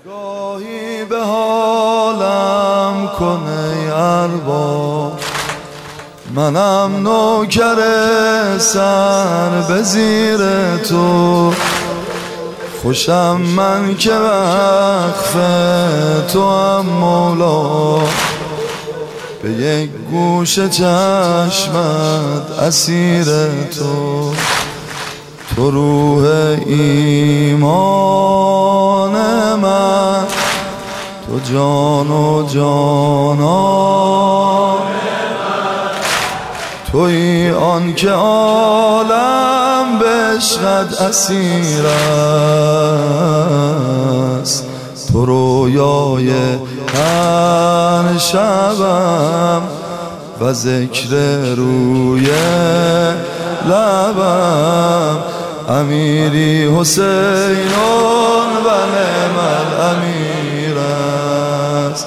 نگاهی به حالم کن ای ارباب، منم نوکر سر به زیر تو. خوشم من که وقف تو هم مولا، به یک گوش چشمت اسیر تو. تو روح ایمان من، تو جان و جانان من، تویی آن که عالم به عشقت اسیر است. تو رویای هر شبم و ذکر روی لبم. امیری حسینون و نعم الامیر است.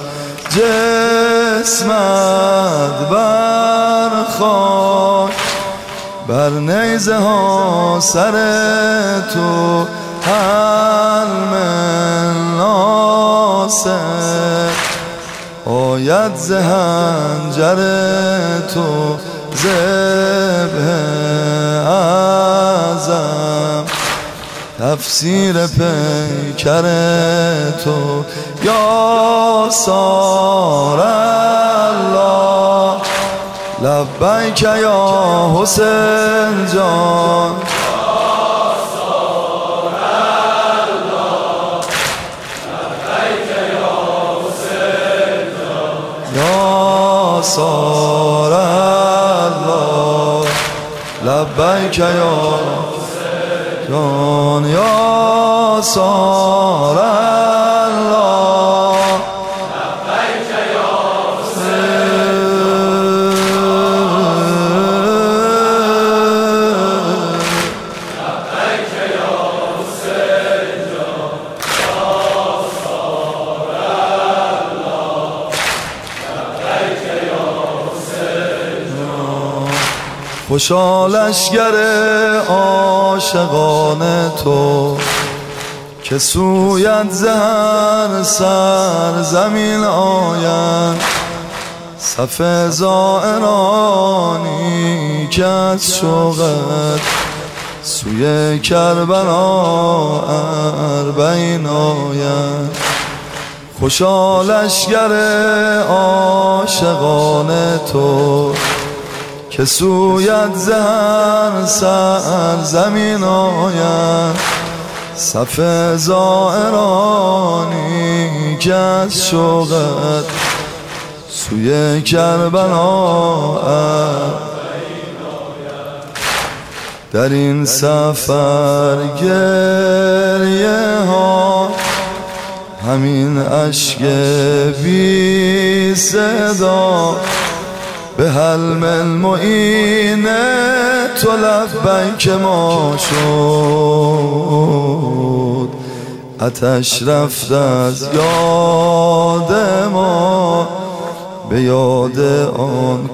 جسمت بر خاک، بر نیزه ها سر تو، هر من ناصر آید ز حنجر تو. ذبح اعظم تفسیر پیکر تو. یا سار الله لبیک یا حسین جان. یا سار الله لبیک یا جان. یا سار الله لبیک یا حسین. لبیک یا حسین جان. یا سار الله لبیک یا حسین جان. خوشا لشگر عاشقان تو، که سویت زهر سرزمین آیند. صف زائرانی که از شوقت سوی کربلا اربعین آیند. خوشا لشگر عاشقان تو، که سویت زهر سرزمین آیند. صف زائرانی که از شوقت سوی کربلا در این سفر گریه ها، همین اشک بی صدا، به حلم المعین تو لبیک ما شد. آتش رفت از یاد ما، به یاد آن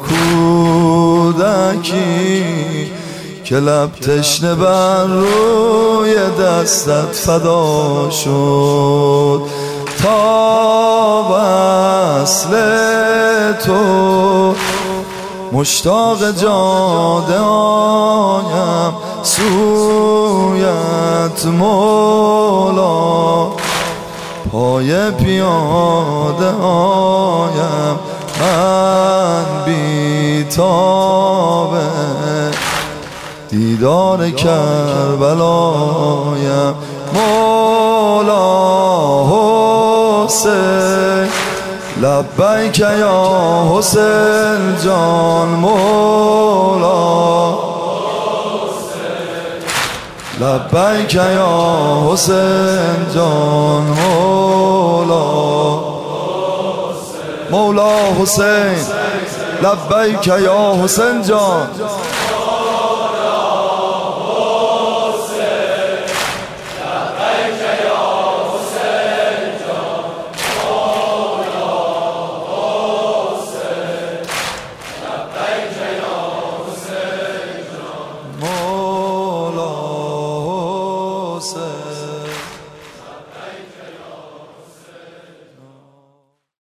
کودکی که لب تشنه بر روی دستت فدا شد. تا وصل تو مشتاق جاده آیم سویت مولا. پای پیاده آیم من بی تاب، دیدار کربلایم. مولا حسین لبیک یا حسین جان. مولا لبیک یا حسین جان. مولا حسین لبیک یا حسین جان.